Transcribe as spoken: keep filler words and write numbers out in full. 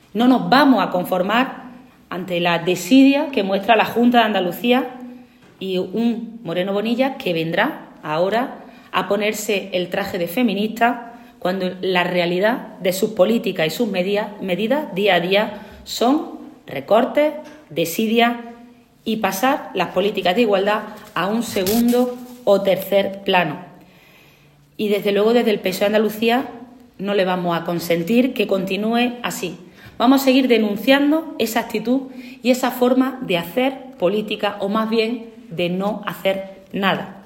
No nos vamos a conformar ante la desidia que muestra la Junta de Andalucía y un Moreno Bonilla que vendrá ahora a ponerse el traje de feminista cuando la realidad de sus políticas y sus medidas, medidas día a día son recortes, desidia y pasar las políticas de igualdad a un segundo o tercer plano. Y desde luego desde el P S O E de Andalucía no le vamos a consentir que continúe así. Vamos a seguir denunciando esa actitud y esa forma de hacer política, o más bien de no hacer nada.